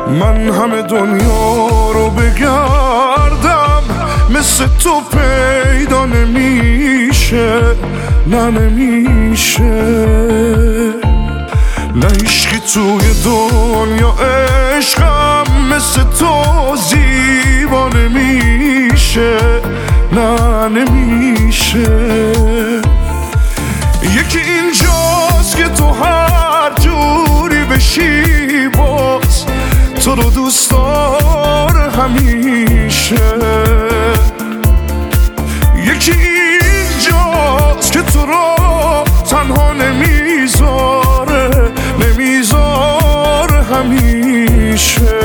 من همه دنیا رو بگردم مثل تو پیدا نمیشه، نه نمیشه. نه عشقی توی دنیا عشقم مثل تو زیبا نمیشه، نه نمیشه. یکی اینجاست که تو هر جوری بشی باز تو رو دوست داره همیشه. یکی اینجاست که تو رو تنها نمیذاره همیشه.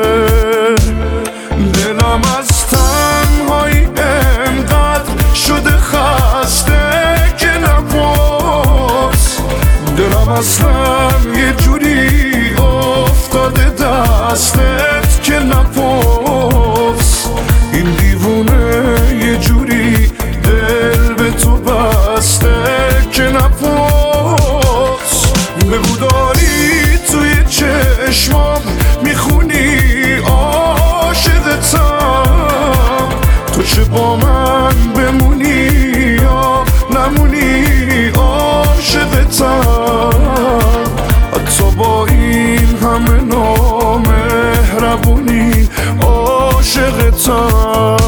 دلم از تنهایی انقدر شده خسته که نباز، دلم اصلا یه جوری افتاده دستت که نپاس. این دیوونه یه جوری دل به تو بسته که نپاس. بگو داری توی چشمام میخونی عاشقتم، تو چه با من بمونی یا نمونی عاشقتم. حتی با این همه نامهربونی عاشقتم.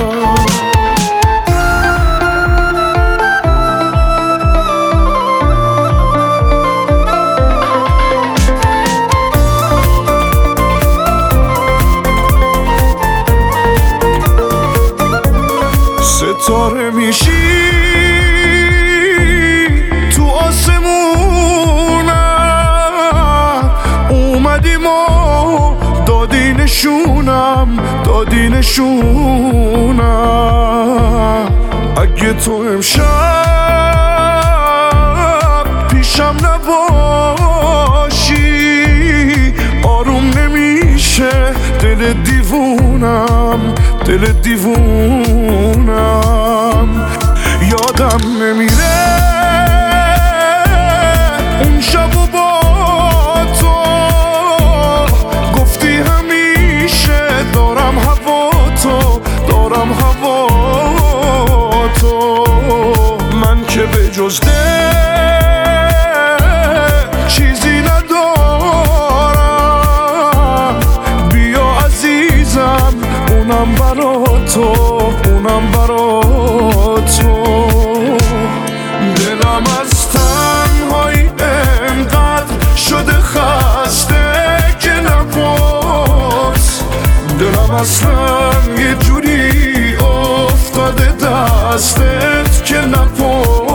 ستاره میشی تو آسمونم، اومدیم و دادی نشونم. اگه تو امشب پیشم نباشی آروم نمیشه دل دیوونم. یادم نمیره اون شب و با تو گفتی همیشه دارم هوا تو. من که به جز دل چیزی ندارم، بیا عزیزم اونم برا تو. دلم از تنهایی انقدر شده خسته که نباز، دلم اصلا یه جوری افتاده دستت که نپاس.